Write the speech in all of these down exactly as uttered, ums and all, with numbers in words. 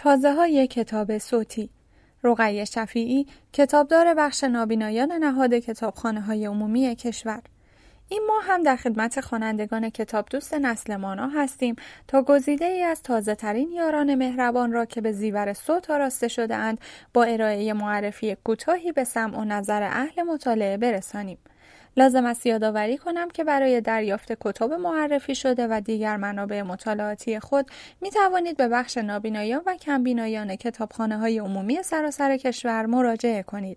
تازه‌های کتاب صوتی. رقیه شفیعی، کتابدار بخش نابینایان نهاد کتابخانه‌های عمومی کشور. این ماه هم در خدمت خوانندگان کتاب دوست نسل مانا هستیم تا گزیده ای از تازه ترین یاران مهربان را که به زیور صوت آراسته شده اند با ارائه معرفی کوتاهی به سمع و نظر اهل مطالعه برسانیم. لازم است یادآوری کنم که برای دریافت کتاب معرفی شده و دیگر منابع مطالعاتی خود می توانید به بخش نابینایان و کمبینایان کتابخانه‌های عمومی سراسر کشور مراجعه کنید.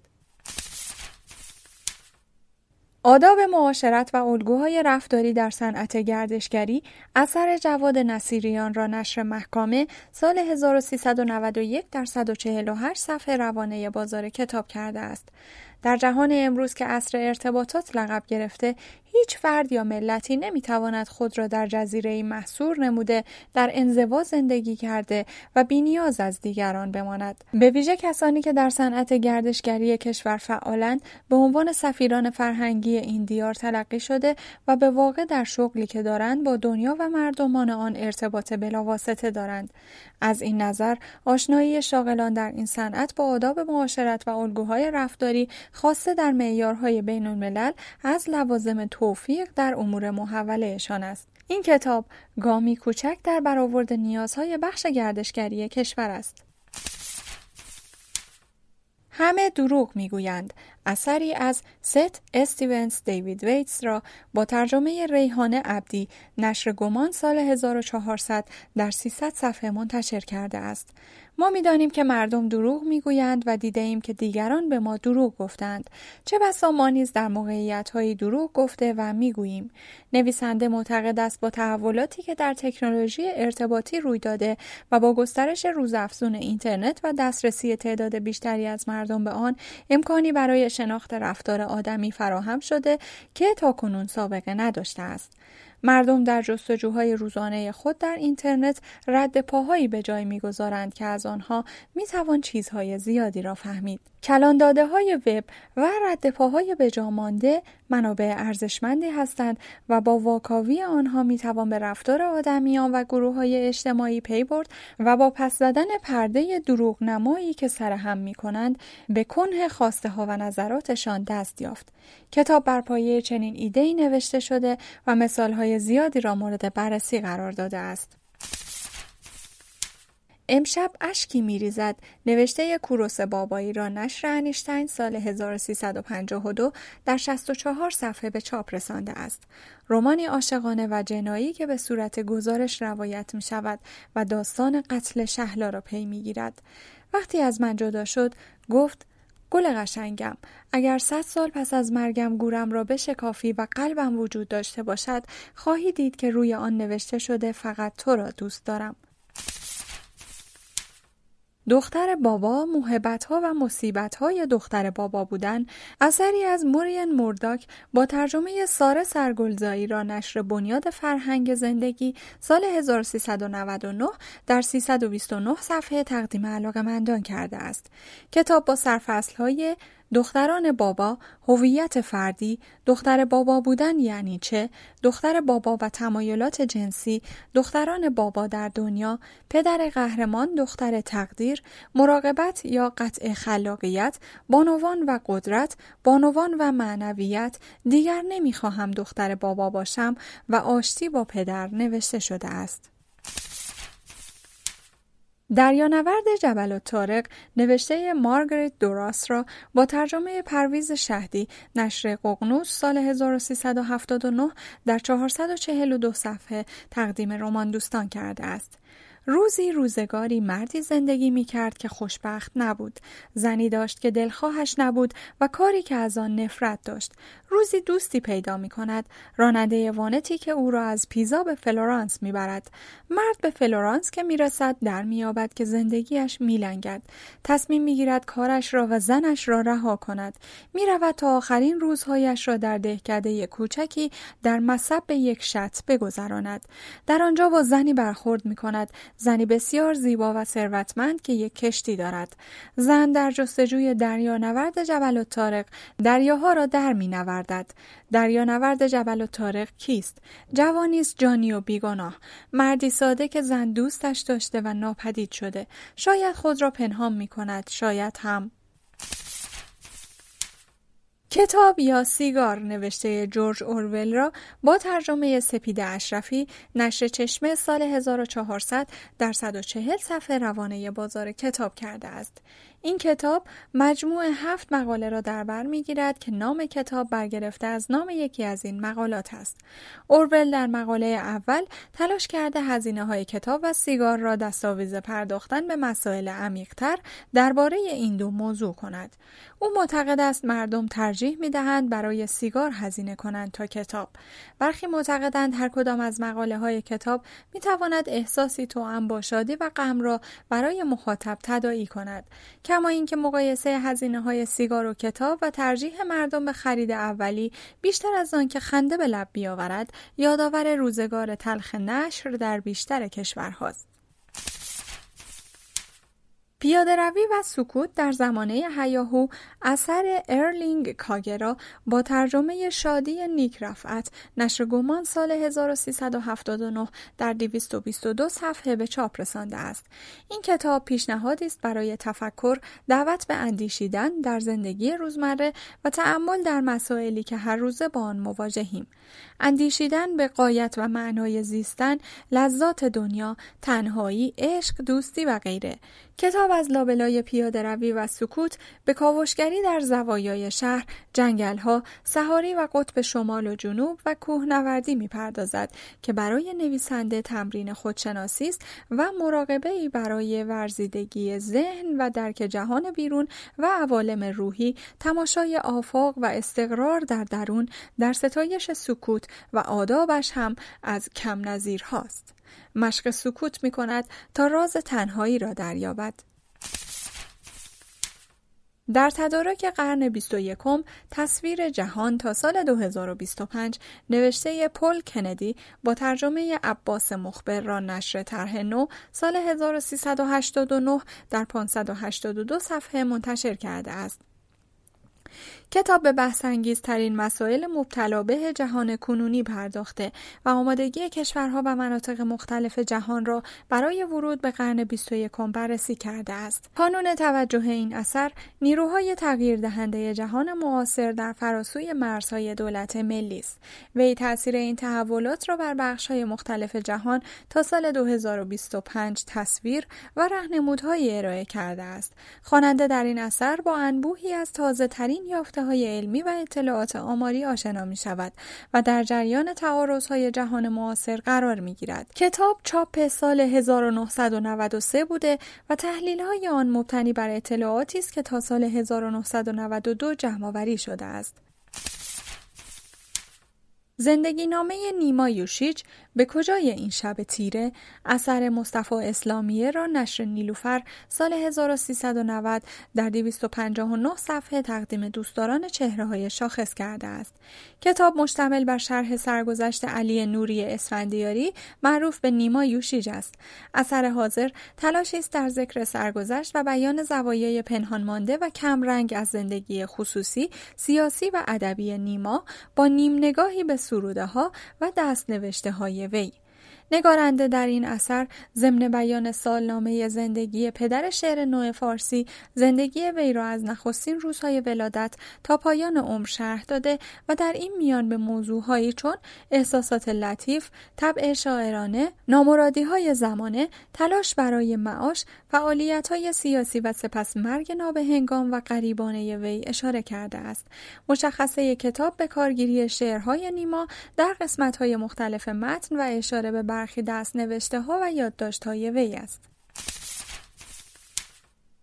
آداب معاشرت و الگوهای رفتاری در صنعت گردشگری اثر جواد نصیریان را نشر محکامه سال هزار و سیصد و نود و یک در صد و چهل و هشت صفحه روانه بازار کتاب کرده است. در جهان امروز که عصر ارتباطات لقب گرفته، هیچ فرد یا ملتی نمیتواند خود را در جزیره‌ای محصور نموده در انزوا زندگی کرده و بی‌نیاز از دیگران بماند. به ویژه کسانی که در صنعت گردشگری کشور فعالند به عنوان سفیران فرهنگی این دیار تلقی شده و به واقع در شغلی که دارند با دنیا و مردمان آن ارتباط بلاواسطه دارند. از این نظر آشنایی شاغلان در این صنعت با آداب معاشرت و الگوهای رفتاری خاصه در معیارهای بین‌الملل از لوازم توفیق در امور محوله‌شان است. این کتاب گامی کوچک در برآورد نیازهای بخش گردشگری کشور است. همه دروغ میگویند، اثری از ست استیونز دیوید ویتس را با ترجمه ریحانه عبدی نشر گمان سال هزار و چهارصد در سیصد صفحه منتشر کرده است. ما می‌دانیم که مردم دروغ میگویند و دیده‌ایم که دیگران به ما دروغ گفتند. چه بسا ما نیز در موقعیت‌های دروغ گفته و میگوییم. نویسنده معتقد است با تحولاتی که در تکنولوژی ارتباطی روی داده و با گسترش روزافزون اینترنت و دسترسی تعداد بیشتری از مردم به آن، امکانی برای شناخت رفتار آدمی فراهم شده که تاکنون سابقه نداشته است. مردم در جستجوهای روزانه خود در اینترنت رد پاهایی به جای می‌گذارند که از آنها می‌توان چیزهای زیادی را فهمید. کلان داده های وب و رد پاهای به جا مانده منابع ارزشمندی هستند و با واکاوی آنها می‌توان به رفتار آدمیان و گروه‌های اجتماعی پی برد و با پس زدن پرده دروغ نمایی که سرهم می‌کنند به کنه خواسته ها و نظراتشان دست یافت. کتاب بر پایه چنین ایده‌ای نوشته شده و مثال‌های زیادی را مورد بررسی قرار داده است. امشب اشکی می‌ریزد نوشته کوروس بابایی را نشر انیشتین سال هزار و سیصد و پنجاه و دو در شصت و چهار صفحه به چاپ رسانده است. رمانی عاشقانه و جنایی که به صورت گزارش روایت می‌شود و داستان قتل شهلا را پی می‌گیرد. وقتی از من جدا شد گفت: گل قشنگم، اگر صد سال پس از مرگم گورم را بشکافی و قلبم وجود داشته باشد، خواهی دید که روی آن نوشته شده فقط تو را دوست دارم. دختر بابا، موهبت‌ها و مصیبت‌های دختر بابا بودن، اثری از مورین مورداک با ترجمه ساره سرگلزایی را نشر بنیاد فرهنگ زندگی سال هزار و سیصد و نود و نه در سیصد و بیست و نه صفحه تقدیم علاقه‌مندان کرده است. کتاب با سرفصل‌های دختران بابا، هویت فردی، دختر بابا بودن یعنی چه، دختر بابا و تمایلات جنسی، دختران بابا در دنیا، پدر قهرمان، دختر تقدیر، مراقبت یا قطع خلاقیت، بانوان و قدرت، بانوان و معنویت، دیگر نمیخواهم دختر بابا باشم و آشتی با پدر نوشته شده است. دریانورد جبل الطارق نوشته مارگریت دوراس را با ترجمه پرویز شهدی نشر ققنوس سال هزار و سیصد و هفتاد و نه در چهارصد و چهل و دو صفحه تقدیم رمان دوستان کرده است. روزی روزگاری مردی زندگی می کرد که خوشبخت نبود. زنی داشت که دلخواهش نبود و کاری که از آن نفرت داشت. روزی دوستی پیدا می کند، راننده وانتی که او را از پیزا به فلورانس می برد. مرد به فلورانس که می رسد در می یابد که زندگیش می لنگد. تصمیم می گیرد کارش را و زنش را رها کند. می رود تا آخرین روزهایش را در دهکده کوچکی در مصب یک شط بگذراند. در آنجا با زنی برخورد می کند. زنی بسیار زیبا و ثروتمند که یک کشتی دارد. زن در جستجوی دریانورد جبل الطارق دریاها را در می نوردد. دریانورد جبل الطارق کیست؟ جوانی است جانی و بیگناه، مردی ساده که زن دوستش داشته و ناپدید شده. شاید خود را پنهان می کند، شاید هم کتاب یا سیگار نوشته جورج اورول را با ترجمه سپید اشرفی نشر چشمه سال هزار و چهارصد در صد و چهل صفحه روانه بازار کتاب کرده است. این کتاب مجموع هفت مقاله را در بر می‌گیرد که نام کتاب برگرفته از نام یکی از این مقالات است. اورول در مقاله اول تلاش کرده هزینه‌های کتاب و سیگار را دستاویز پرداختن به مسائل عمیق‌تر درباره این دو موضوع کند. او معتقد است مردم ترجیح می‌دهند برای سیگار هزینه کنند تا کتاب. برخی معتقدند هر کدام از مقاله‌های کتاب می‌تواند احساسی توأم با شادی و غم را برای مخاطب تداعی کند. کما اینکه مقایسه هزینه‌های سیگار و کتاب و ترجیح مردم به خرید اولی بیشتر از آن که خنده به لب بیاورد یادآور روزگار تلخ نشر در بیشتر کشورهاست. پیاده روی و سکوت در زمانه هیاهو اثر ارلینگ کاگرا با ترجمه شادی نیک رفعت نشر گمان سال هزار و سیصد و هفتاد و نه در دویست و بیست و دو صفحه به چاپ رسانده است. این کتاب پیشنهادی است برای تفکر، دعوت به اندیشیدن در زندگی روزمره و تأمل در مسائلی که هر روزه با آن مواجهیم. اندیشیدن به غایت و معنای زیستن، لذات دنیا، تنهایی، عشق، دوستی و غیره. کتاب از لابلای پیاده روی و سکوت به کاوشگری در زوایای شهر، جنگل‌ها، صحاری و قطب شمال و جنوب و کوهنوردی می‌پردازد که برای نویسنده تمرین خودشناسی است و مراقبه‌ای برای ورزیدگی ذهن و درک جهان بیرون و عوالم روحی، تماشای آفاق و استقرار در درون، در ستایش سکوت و آدابش هم از کم نظیر هاست. مشق سکوت می کند تا راز تنهایی را دریابد. در تدارک قرن بیست و یکم تصویر جهان تا سال دو هزار و بیست و پنج نوشته پل کندی با ترجمه عباس مخبر را نشر طرح نو سال هزار و سیصد و هشتاد و نه در پانصد و هشتاد و دو صفحه منتشر کرده است. کتاب به بحث‌انگیزترین مسائل مبتلا به جهان کنونی پرداخته و آمادگی کشورها و مناطق مختلف جهان را برای ورود به قرن بیست و یکم بررسی کرده است. کانون توجه این اثر نیروهای تغییر دهنده جهان معاصر در فراسوی مرزهای دولت ملی است. وی تأثیر این تحولات را بر بخش‌های مختلف جهان تا سال دو هزار و بیست و پنج تصویر و راهنمودهایی ارائه کرده است. خواننده در این اثر با انبوهی از تازه‌ترین یافته های علمی و اطلاعات آماری آشنا می شود و در جریان تعارض‌های جهان معاصر قرار می گیرد. کتاب چاپ سال هزار و نهصد و نود و سه بوده و تحلیل‌های آن مبتنی بر اطلاعاتی است که تا سال هزار و نهصد و نود و دو جمع‌آوری شده است. زندگی نامه نیما یوشیج به کجای این شب تیره اثر مصطفی اسلامیه را نشر نیلوفر سال هزار و سیصد و نود در دویست و پنجاه و نه صفحه تقدیم دوستداران چهره‌های شاخص کرده است. کتاب مشتمل بر شرح سرگذشت علی نوری اسفندیاری معروف به نیما یوشیج است. اثر حاضر تلاشی است در ذکر سرگذشت و بیان زوایای پنهان مانده و کم رنگ از زندگی خصوصی، سیاسی و ادبی نیما با نیم نگاهی به سروده ها و دست نوشته های وی. نگارنده در این اثر ضمن بیان سالنامه زندگی پدر شعر نو فارسی، زندگی وی را از نخستین روزهای ولادت تا پایان عمر شرح داده و در این میان به موضوعهایی چون احساسات لطیف، طبع شاعرانه، نامرادی‌های زمانه، تلاش برای معاش، فعالیت‌های سیاسی و سپس مرگ نابهنگام و غریبانه وی اشاره کرده است. مشخصه کتاب به کارگیری شعرهای نیما در قسمت‌های مختلف متن و اشاره به برخی دست نوشته ها و یادداشت های وی است.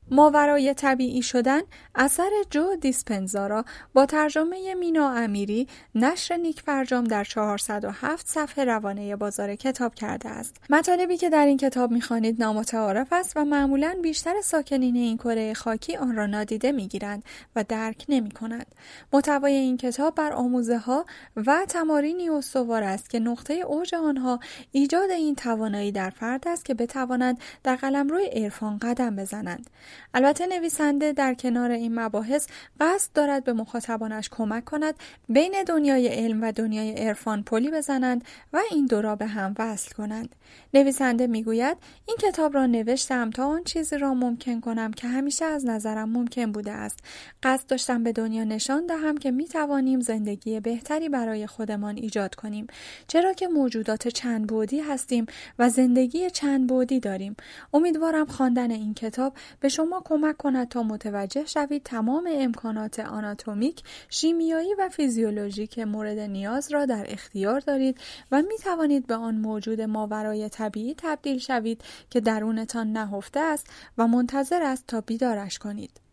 ماورای طبیعی شدن اثر جو دیسپنزا با ترجمه مینا امیری نشر نیک فرجام در چهارصد و هفت صفحه روانه بازار کتاب کرده است. مطالبی که در این کتاب می‌خوانید نامتعارف است و معمولاً بیشتر ساکنین این کره خاکی آن را نادیده می‌گیرند و درک نمی‌کنند. محتوای این کتاب بر آموزه‌ها و تمارینی استوار است که نقطه اوج آنها ایجاد این توانایی در فرد است که بتوانند در قلمروی عرفان قدم بزنند. البته نویسنده در کنار این مباحث قصد دارد به مخاطبانش کمک کند بین دنیای علم و دنیای عرفان پلی بزنند و این دو را به هم وصل کنند. نویسنده میگوید این کتاب را نوشتم تا آن چیزی را ممکن کنم که همیشه از نظرم ممکن بوده است. قصد داشتم به دنیا نشان دهم که می توانیم زندگی بهتری برای خودمان ایجاد کنیم، چرا که موجودات چند بعدی هستیم و زندگی چند بعدی داریم. امیدوارم خواندن این کتاب به شما کمک کند تا متوجه شوید تمام امکانات آناتومیک، شیمیایی و فیزیولوژیک مورد نیاز را در اختیار دارید و می توانید به آن موجود ماورای طبیعی تبدیل شوید که درونتان نهفته است و منتظر است تا بیدارش کنید.